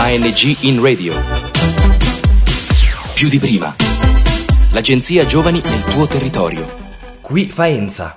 ANG in radio. Più di prima. L'agenzia Giovani nel tuo territorio. Qui Faenza.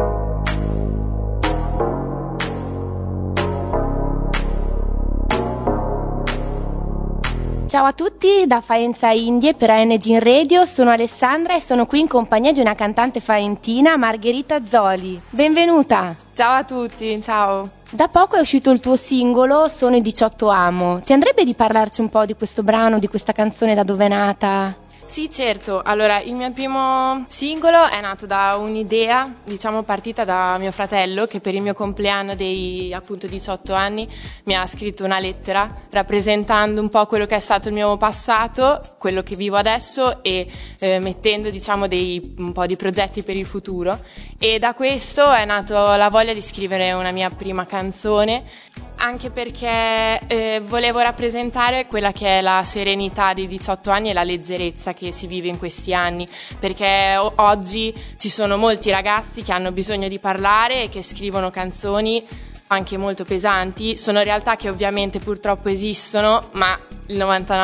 Ciao a tutti da Faenza Indie per ANG in Radio, sono Alessandra e sono qui in compagnia di una cantante faentina, Margherita Zoli. Benvenuta! Ciao a tutti, ciao! Da poco è uscito il tuo singolo, Sono i 18 amo. Ti andrebbe di parlarci un po' di questo brano, di questa canzone, da dove è nata? Sì, certo. Allora, il mio primo singolo è nato da un'idea, partita da mio fratello, che per il mio compleanno dei appunto 18 anni mi ha scritto una lettera rappresentando un po' quello che è stato il mio passato, quello che vivo adesso e mettendo un po' di progetti per il futuro. E da questo è nato la voglia di scrivere una mia prima canzone, anche perché volevo rappresentare quella che è la serenità dei 18 anni e la leggerezza che si vive in questi anni, perché oggi ci sono molti ragazzi che hanno bisogno di parlare e che scrivono canzoni anche molto pesanti. Sono realtà che ovviamente purtroppo esistono, ma il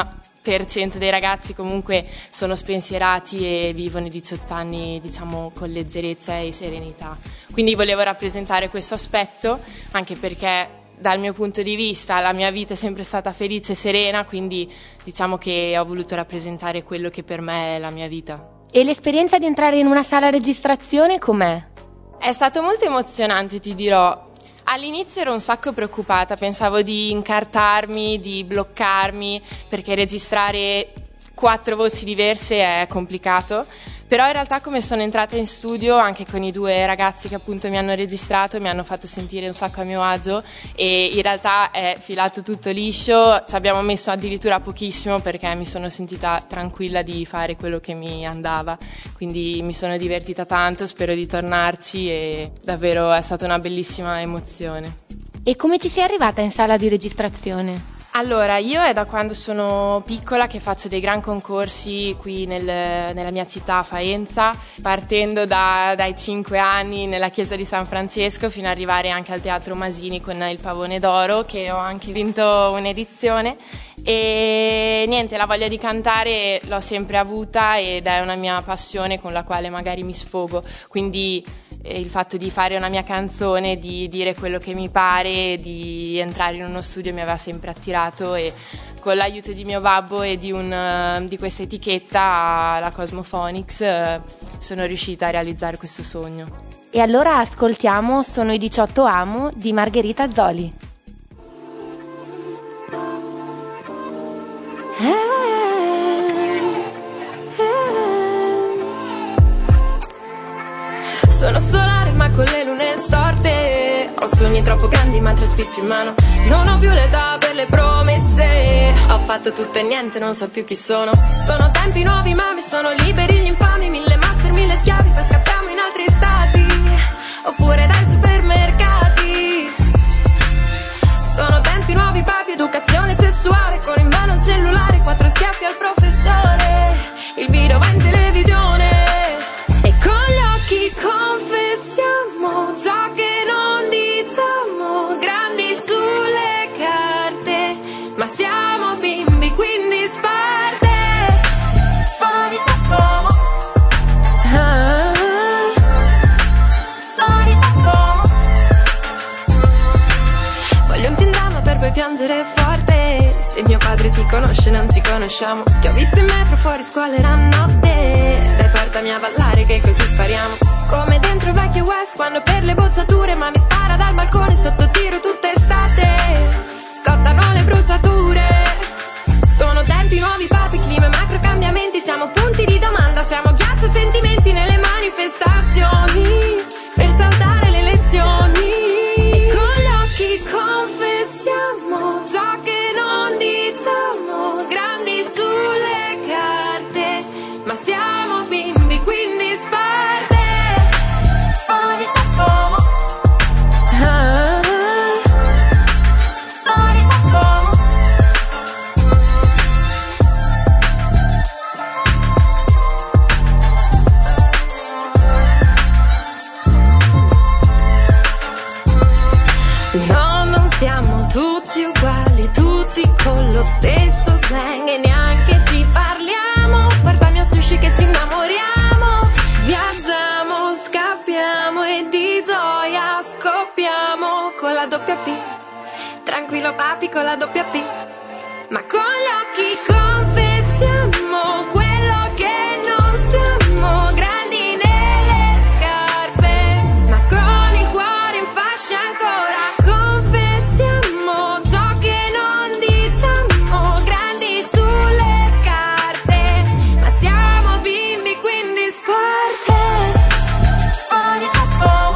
90% dei ragazzi comunque sono spensierati e vivono i 18 anni con leggerezza e serenità. Quindi volevo rappresentare questo aspetto, anche perché dal mio punto di vista la mia vita è sempre stata felice e serena, quindi che ho voluto rappresentare quello che per me è la mia vita. E l'esperienza di entrare in una sala registrazione com'è? È stato molto emozionante, ti dirò. All'inizio ero un sacco preoccupata, pensavo di incartarmi, di bloccarmi, perché registrare 4 voci diverse è complicato. Però in realtà, come sono entrata in studio anche con i 2 ragazzi che appunto mi hanno registrato, mi hanno fatto sentire un sacco a mio agio e in realtà è filato tutto liscio. Ci abbiamo messo addirittura pochissimo perché mi sono sentita tranquilla di fare quello che mi andava, quindi mi sono divertita tanto, spero di tornarci e davvero è stata una bellissima emozione. E come ci sei arrivata in sala di registrazione? Allora, io è da quando sono piccola che faccio dei gran concorsi qui nella mia città, Faenza, partendo dai 5 anni nella chiesa di San Francesco fino ad arrivare anche al Teatro Masini con il Pavone d'Oro, che ho anche vinto un'edizione. E niente, la voglia di cantare l'ho sempre avuta ed è una mia passione con la quale magari mi sfogo, quindi il fatto di fare una mia canzone, di dire quello che mi pare, di entrare in uno studio mi aveva sempre attirato e con l'aiuto di mio babbo e di questa etichetta, la Cosmophonics, sono riuscita a realizzare questo sogno. E allora ascoltiamo Sono i 18 amo di Margherita Zoli. Sono solare ma con le lune storte, ho sogni troppo grandi ma 3 spicci in mano, non ho più l'età per le promesse, ho fatto tutto e niente, non so più chi sono. Sono tempi nuovi ma mi sono liberi gli infami, 1000 master, 1000 schiavi, poi scappiamo in altri stati, oppure dai supermercati. Sono tempi nuovi, papi, educazione sessuale, con in mano un cellulare, 4 schiaffi al professore, il video va in televisione e con gli occhi confessiamo ciò che non diciamo, grandi sulle carte, ma siamo bimbi quindi sparte. Sono 18 uomo, sono 18 uomo. Voglio un tindama per poi piangere forte, se mio padre ti conosce non ci conosciamo, ti ho visto in metro fuori scuola era notte, dai portami a ballare che così spariamo, come dentro vecchio West quando per le bocciature ma mi spara dal balcone sotto tiro tutta estate, scottano le bruciature. Sono tempi nuovi, papi, clima e macro cambiamenti, siamo punti di domanda, siamo ghiaccio e sentimenti nelle manifestazioni per saltare le lezioni e con gli occhi confessiamo ciò che non diciamo, grandi sulle carte, ma siamo bimbi quindi sparte. Sono 18 uomo, stesso slang e neanche ci parliamo. Portami a sushi che ci innamoriamo. Viaggiamo, scappiamo e di gioia scoppiamo con la doppia P. Tranquillo papi con la doppia P. Ma con gli occhi confessiamo quello che non siamo, grandi nelle scarpe, ma con il cuore in fascia ancora. Confessiamo ciò che non diciamo, grandi sulle carte, ma siamo bimbi quindi sparte. Sono troppo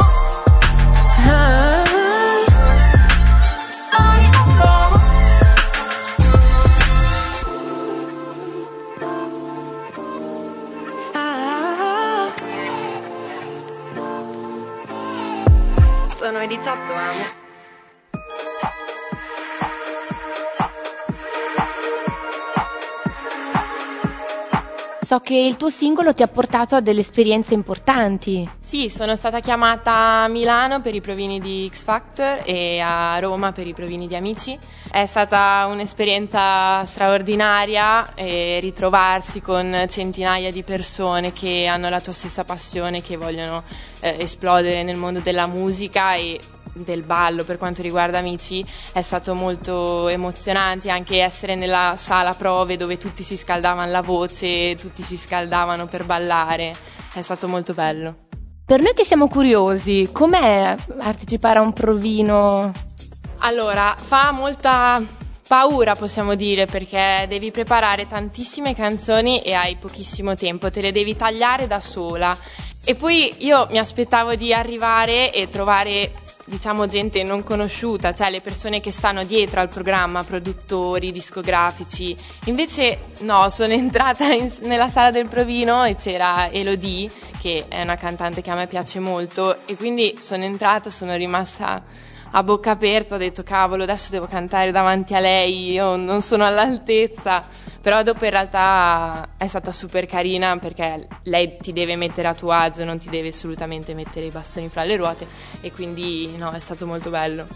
sono i 18 anni. So che il tuo singolo ti ha portato a delle esperienze importanti. Sì, sono stata chiamata a Milano per i provini di X Factor e a Roma per i provini di Amici. È stata un'esperienza straordinaria ritrovarsi con centinaia di persone che hanno la tua stessa passione, che vogliono esplodere nel mondo della musica e del ballo. Per quanto riguarda Amici è stato molto emozionante anche essere nella sala prove dove tutti si scaldavano la voce, tutti si scaldavano per ballare, è stato molto bello. Per noi che siamo curiosi, com'è partecipare a un provino? Allora, fa molta paura, possiamo dire, perché devi preparare tantissime canzoni e hai pochissimo tempo, te le devi tagliare da sola. E poi io mi aspettavo di arrivare e trovare, diciamo, gente non conosciuta, cioè le persone che stanno dietro al programma, produttori, discografici. Invece no, sono entrata nella sala del provino e c'era Elodie, che è una cantante che a me piace molto, e quindi sono entrata, sono rimasta a bocca aperta, ho detto cavolo, adesso devo cantare davanti a lei, io non sono all'altezza. Però dopo in realtà è stata super carina, perché lei ti deve mettere a tuo agio, non ti deve assolutamente mettere i bastoni fra le ruote, e quindi no, è stato molto bello.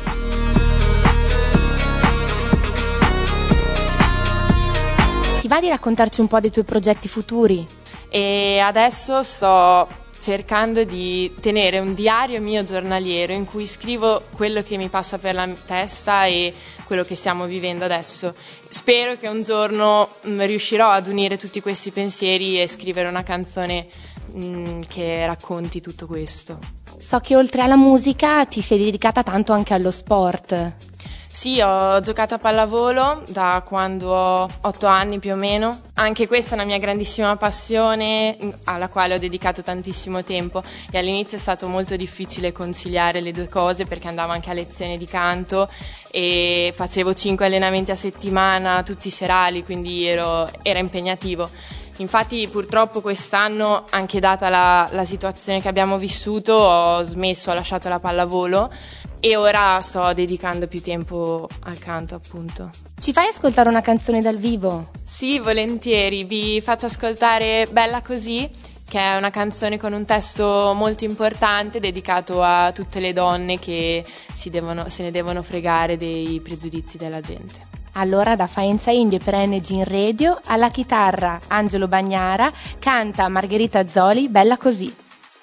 Ti va di raccontarci un po' dei tuoi progetti futuri? E adesso sto cercando di tenere un diario mio giornaliero in cui scrivo quello che mi passa per la testa e quello che stiamo vivendo adesso. Spero che un giorno riuscirò ad unire tutti questi pensieri e scrivere una canzone che racconti tutto questo. So che oltre alla musica ti sei dedicata tanto anche allo sport. Sì, ho giocato a pallavolo da quando ho 8 anni più o meno. Anche questa è una mia grandissima passione alla quale ho dedicato tantissimo tempo, e all'inizio è stato molto difficile conciliare le due cose, perché andavo anche a lezione di canto e facevo 5 allenamenti a settimana, tutti serali, quindi era impegnativo. Infatti purtroppo quest'anno, anche data la situazione che abbiamo vissuto, ho lasciato la pallavolo e ora sto dedicando più tempo al canto, appunto. Ci fai ascoltare una canzone dal vivo? Sì, volentieri, vi faccio ascoltare Bella Così, che è una canzone con un testo molto importante dedicato a tutte le donne che se ne devono fregare dei pregiudizi della gente. Allora, da Faenza Indie per Energy Radio, alla chitarra Angelo Bagnara, canta Margherita Zoli, Bella Così.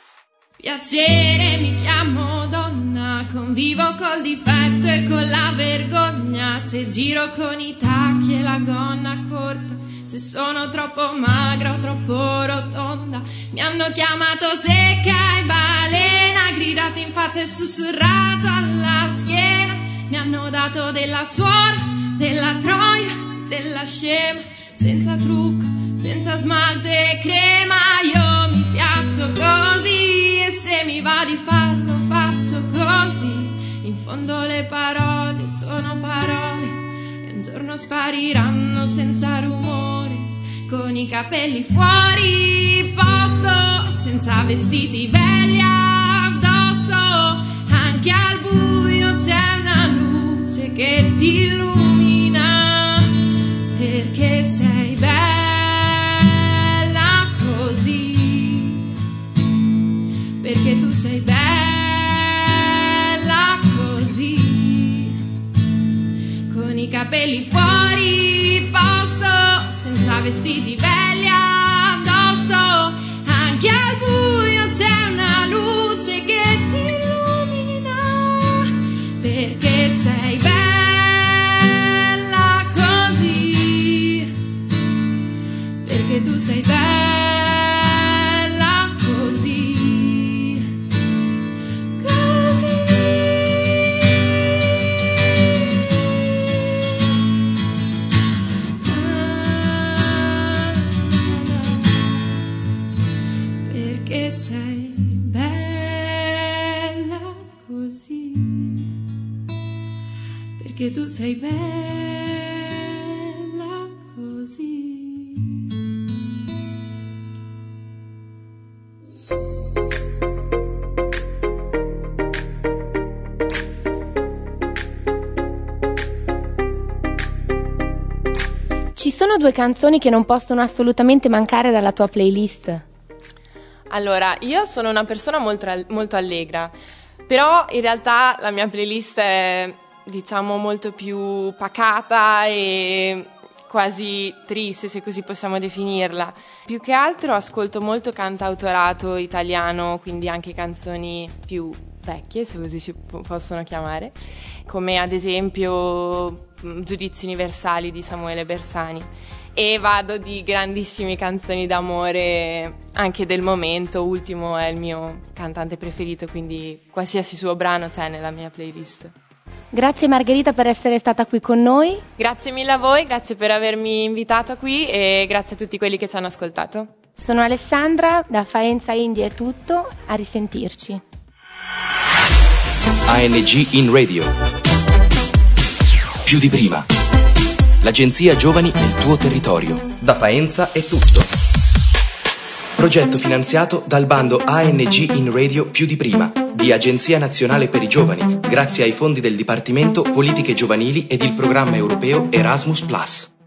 Piacere, mi chiamo donna, convivo col difetto e con la vergogna, se giro con i tacchi e la gonna corta, se sono troppo magra o troppo rotonda. Mi hanno chiamato secca e balena, gridato in faccia e sussurrato alla schiena. Mi hanno dato della suora, della troia, della scema, senza trucco, senza smalto e crema. Io mi piaccio così e se mi va di farlo faccio così. In fondo le parole sono parole e un giorno spariranno senza rumore, con i capelli fuori posto, senza vestiti belli addosso. Anche al buio c'è una luce che ti illumina, perché sei bella così, perché tu sei bella così, con i capelli fuori posto, senza vestiti belli addosso. Anche al buio c'è una luce che ti illumina, perché sei bella così, perché tu sei bella così, così. Perché sei bella così, perché tu sei bella così. Ci sono 2 canzoni che non possono assolutamente mancare dalla tua playlist? Allora, io sono una persona molto allegra, però in realtà la mia playlist è, diciamo, molto più pacata e quasi triste, se così possiamo definirla. Più che altro ascolto molto cantautorato italiano, quindi anche canzoni più vecchie, se così si possono chiamare, come ad esempio Giudizi universali di Samuele Bersani. E vado di grandissime canzoni d'amore anche del momento. Ultimo è il mio cantante preferito, quindi qualsiasi suo brano c'è nella mia playlist. Grazie Margherita per essere stata qui con noi. Grazie mille a voi, grazie per avermi invitato qui e grazie a tutti quelli che ci hanno ascoltato. Sono Alessandra, da Faenza Indie è tutto, a risentirci. ANG in radio. Più di prima. L'agenzia Giovani nel tuo territorio. Da Faenza è tutto. Progetto finanziato dal bando ANG in radio Più di prima di Agenzia Nazionale per i Giovani, grazie ai fondi del Dipartimento Politiche Giovanili ed il programma europeo Erasmus+.